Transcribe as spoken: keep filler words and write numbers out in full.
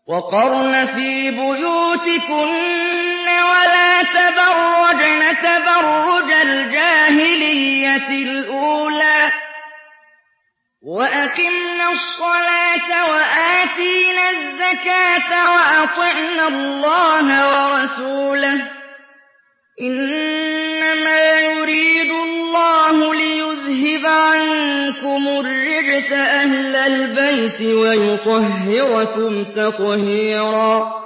وَقَرْنَ فِي بُيُوتِكُنَّ وَلَا تَبَرَّجْنَ تَبَرُّجَ الْجَاهِلِيَّةِ الْأُولَىٰ ۖ وَأَقِمْنَا الصَّلَاةَ وَآتِينَا الزَّكَاةَ وَأَطِعْنَا اللَّهَ وَرَسُولَهُ ۚ إِنَّمَا يُرِيدُ اللَّهُ لِيُذْهِبَ عَنكُمُ الرِّجْسَ أَهْلَ الْبَيْتِ وَيُطَهِّرَكُمْ تَطْهِيرًا